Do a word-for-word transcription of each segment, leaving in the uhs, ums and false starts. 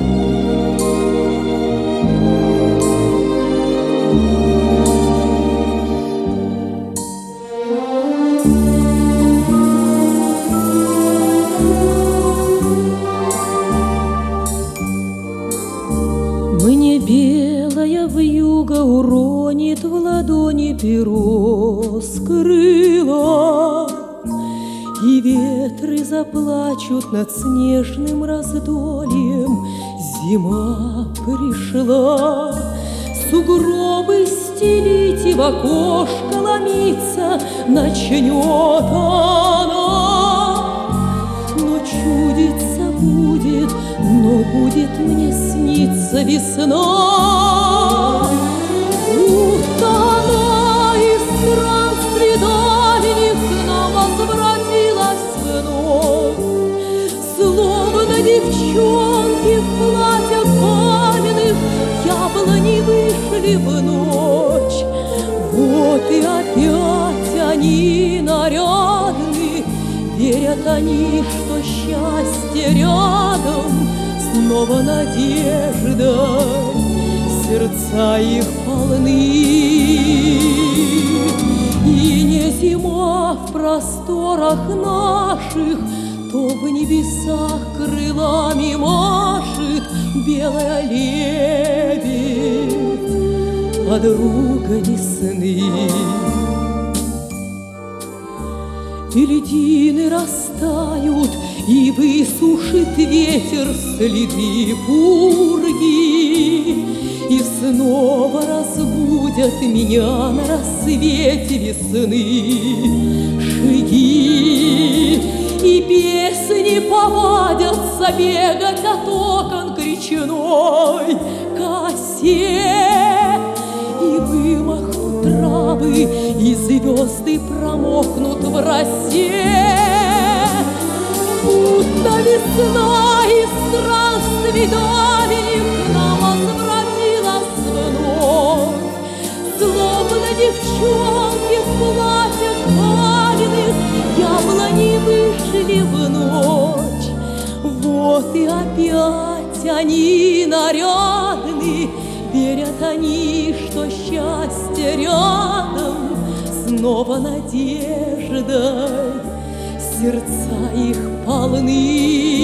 Мне белая вьюга уронит в ладони перо с крыла, и ветры заплачут над снежным раздольем. Зима пришла, сугробы стелить и в окошко ломиться начнет она. Но чудится будет, но будет мне сниться весна. Будто она из странствий дальних к нам возвратилась вновь, словно девчонки в платьях каменных яблони вышли в ночь. Вот и опять они нарядны, верят они, что счастье рядом, снова надежда, сердца их полны. И не зима в просторах наших, то в небесах крылами машет белая лебедь, подруга весны. И льдины растают, и высушит ветер следы пурги, и снова разбудят меня на рассвете весны шаги, и песни повадятся бегать от окон к речной косе, и вымахнут травы, и звезды промокнут в росе. Будто весна из странствий дальних к нам возвратилась вновь, словно девчонки в платьях каменных яблони вышли в ночь. Вот и опять они нарядны, верят они, что счастье рядом, снова надеждой сердца их полны.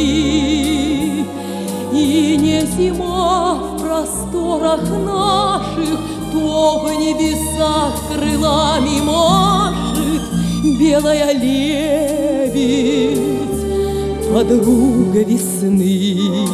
И не зима в просторах наших, то в небесах крылами машет белая лебедь, подруга весны.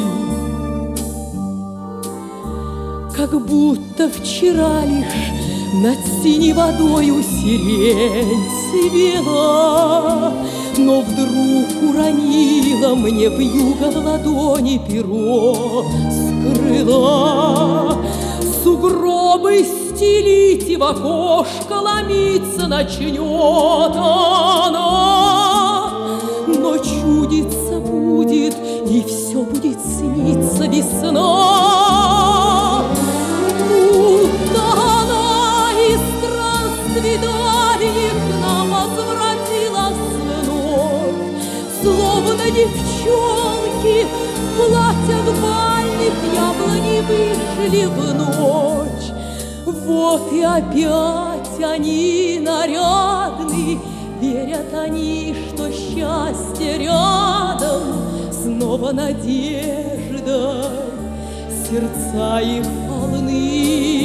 Как будто вчера лишь над синей водою сирень цвела, но вдруг уронила мне вьюга в ладони перо с крыла. Сугробы стелить и в окошко ломиться начнет она, но чудится будет, и все будет сниться весна. Будто она из странствий дальних к нам возвратилась вновь, словно девчонки в платьях бальных яблони вышли в ночь. Вот и опять они нарядны, верят они, что счастье рядом, снова надеждой сердца их полны.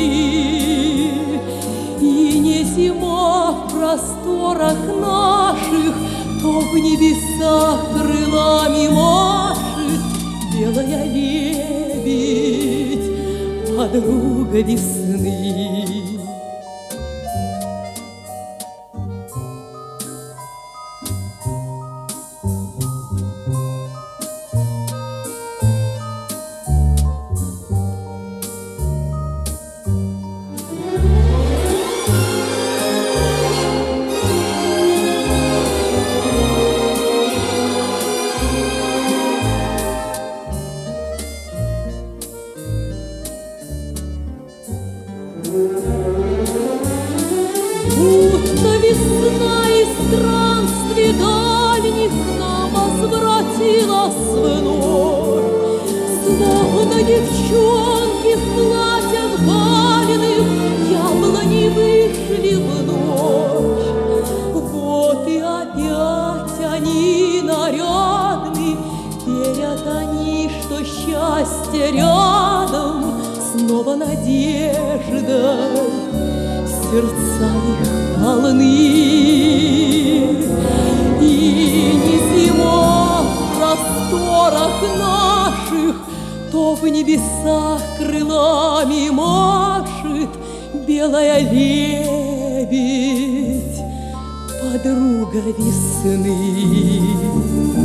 И не зима в просторах наших, то в небесах крылами машет белая лебедь, подруга весны. девчонки в платьях бальных яблони вышли в ночь. Вот и опять они нарядны, верят они, что счастье рядом, снова надежда, сердца их полны. И не зима в просторах наших, то в небесах крылами машет белая лебедь, подруга весны.